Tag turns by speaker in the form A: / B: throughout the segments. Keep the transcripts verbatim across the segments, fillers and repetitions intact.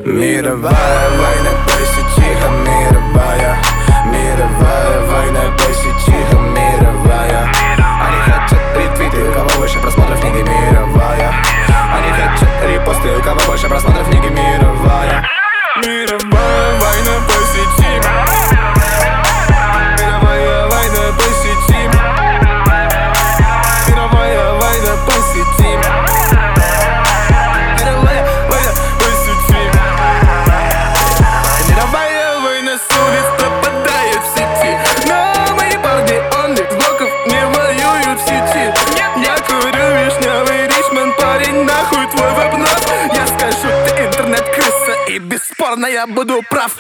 A: Мировая война по сети, мировая. Мировая война по сети, мировая. Они хотят ретвиты, у кого больше просмотров, книги мировая. Они хотят репосты, у кого больше просмотров, книги мировая. Мировая война по сети. Мировая война по сети. Мировая война по сети. Мировая война по сети. Мировая война с улиц пропадает в сети. Но мои парни, он с блоков не воюют в сети. Я курю вишневый Ричмонд, парень, нахуй твой веб-нос. Я скажу, ты интернет-крыса, и бесспорно я буду прав.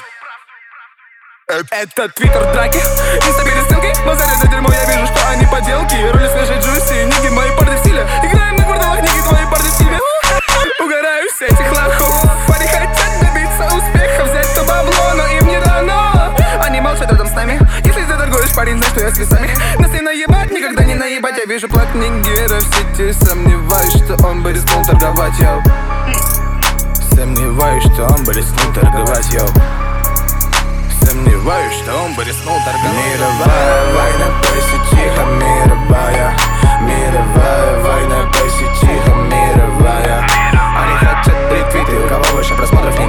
A: Это твиттер драки, инста перестрелки. Базарят за дерьмо, я вижу, что они поделки. Роли свежей Джуси, ниги мои парни в стиле. Играем на кварталах, ниги твои парни в стиле. Угораю с этих лохов. Парни хотят добиться успеха, взять то бабло, но им не дано. Они молчат рядом с нами. Если ты торгуешь, парень, знаешь, что я с весами. Нас не наебать, никогда не наебать. Я вижу плак нигера в сети. Сомневаюсь, что он бы рискнул торговать, йоу. Сомневаюсь, что он бы рискнул торговать, йоу. Сомневаюсь, что он бы рискнул торговать. Мировая война по сети, мировая. Мировая война по сети, мировая. Они хотят ретвиты, у кого больше просмотров,